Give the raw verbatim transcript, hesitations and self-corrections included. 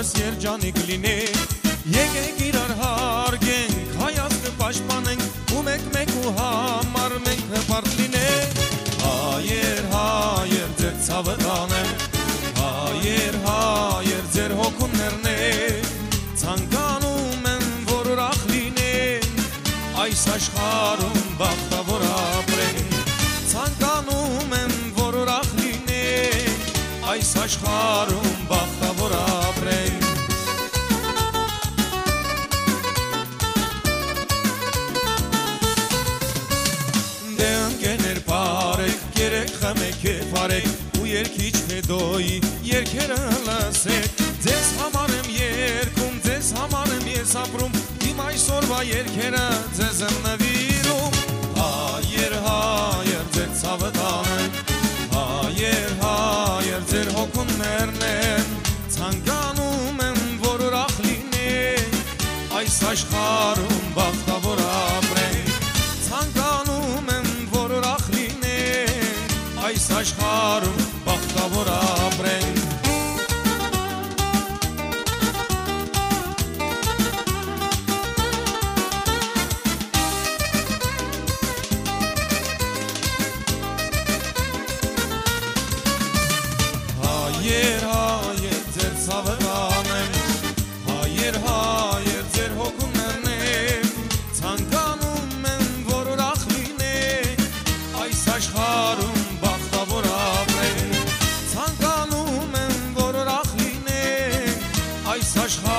երջանիկ լինենք, եկեք իրար հարգենք, հայազգը պաշտպանենք, ու մեկ-մեկ ու համար մենք հպարտ լինենք։ Հայեր, հայեր, ձեր ցավը տանեմ, հայեր, հայեր, ձեր հոգուն ներնեք, ցանկանում եմ, որ ուրախ լինենք, այս աշխարհում բախտավոր ապրենք, ցանկանում եմ, որ ուրախ լինենք, այս աշխարհում բախտավոր ապրենք։ Դե ընկերներ բարեք, երեք խմեք և արեք, ու երկիչ հետոյի երկերը լսեք, ձեզ համար եմ երգում, ձեզ համար եմ ես ապրում, իմ այսօրվա երկերը ձեզ եմ նվիրում։ Հայեր, հայեր, ձեր ցավը տանեմ, հայեր, հայեր, ձեր հոգուն ներնեմ, ցանկանում եմ, որ ուրախ լինենք, այս աշխարհում բախտավոր ապրենք, ցանկանում եմ, որ ուրախ լինենք, այս աշխարհում բախտավոր ապրենք։ Հայեր, հայեր, ձեր ցավը տանեմ, հայեր, հայեր, ձեր հոգուն ներնեմ, ցանկանում եմ, որ ուրախ լինենք, այս աշխարհում բախտավոր ապրենք, ցանկանում եմ, որ ուրախ լինենք, այս աշխարհում